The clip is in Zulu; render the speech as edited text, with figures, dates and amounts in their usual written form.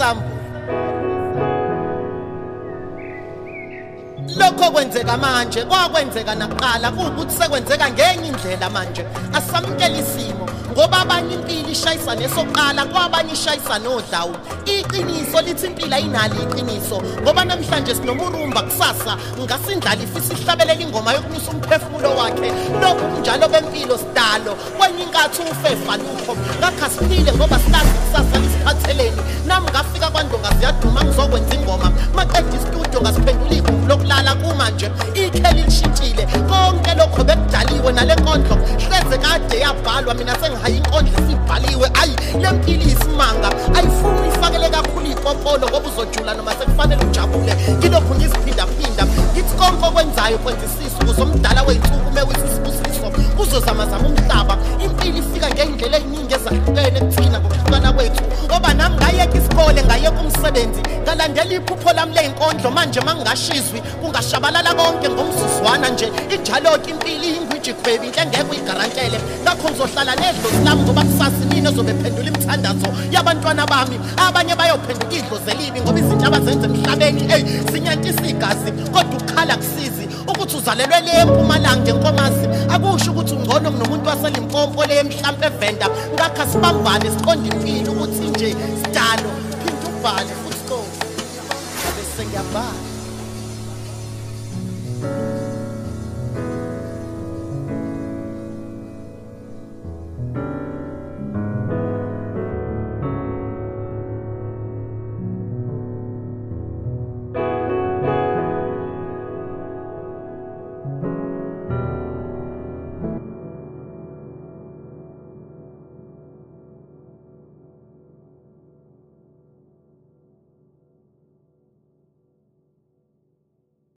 sami lokho kwenzeka manje kwakwenzeka nakuqala kuukuthi sekwenzeka ngenye indlela manje asamukela isimo ngoba abanye impilo ishayisa nesoqala kwabanye ishayisa nodlawu iqiniso lithi impilo ayinalo iqiniso ngoba namhlanje sinomurumba kusasa ngasindlala ifisa ihlabelela ingoma yokunyusa umphefumulo wakhe lokhu kunjalo bempilo sidalo kwenye inkathi ufefa lukho ngakho asiphile ngoba silazi kusasa lisiphatheleni nami ngafika kwandonga ziyaduma ngizokwenza ingoma maqeda istudio ngasiphendula igumbi lokulala kumanje ikheli lishintshile konke lokho bekudaliwe nale nkondlo hleze kade yabhalwa mina sengihaye inkondlo esibhaliwe ayi lempilo isimanga ayifuni ifakele kakhulu ipopolo ngoba uzojula noma sekufanele ujabule kilokhu ngiziphinda ngithi konke okwenzayo kwenzisisa ukuzomdala weyinsuku mewisibusiso kuzozamazama umhlaba impilo ifika ngendlela eziningi ezahlukene kuthina ngokuhlukana kwethu ngoba nami ngayeka isikole ngayeka umsebenzi ngalandela iphupho lami leyinkondlo manje mangingashizwi kungashabalala konke ngomzuzwana nje injalo-ke impilo iyingwiji khwebi inhle ngeke uyigarantele ngakho ngizohlala nedlozi lami ngoba kusasa mina ezobe phendula imithandazo yabantwana bami abanye bayophenduka idlozi elibi ngoba izinto abazenza emhlabeni zinyantisa igazi kodwa ukukhala kusizi ukuthi uzalelwe le eMpumalanga enkomazi akusho ukuthi ungcono kunomuntu waseLimpopo le mhlampe evenda ngakho sibambane siqonde impilo ukuthi nje sidalo phinde ubhale futhi konke bese ngiyabhala